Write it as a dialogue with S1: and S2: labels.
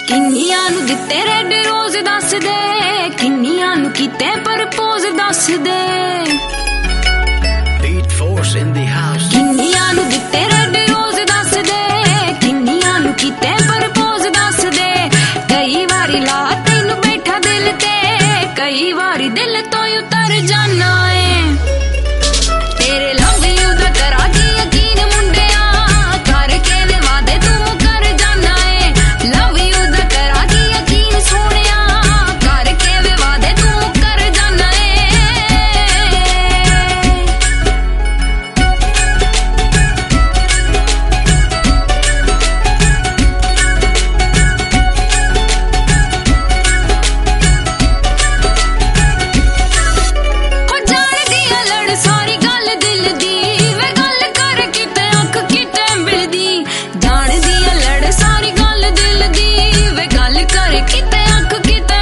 S1: किन्नियां नू दिते रेड रोज दस दे, किन्नियां नू कीते प्रपोज दस दे।
S2: Beat force in the house.
S1: किन्नियां नू दिते रेड रोज दस दे, किन्नियां नू कीते प्रपोज दस दे। कई बारी ला तैनू बैठा दिल ते, कई बारी दिल तो उतर जाना है। तेरे लव यू दा करा के यकीन मुंडिया, करके दे वादे तू कर जाना है। लव यू दा करा के यकीन सोनिया, करके दे वादे तू कर जाना है। हो जान दिया लड़ सारी गल दिल दी, वे गल कर किते अख किते मिलदी। जान दिया लड़ सारी गल दिल दी, वे गल कर किते अख किते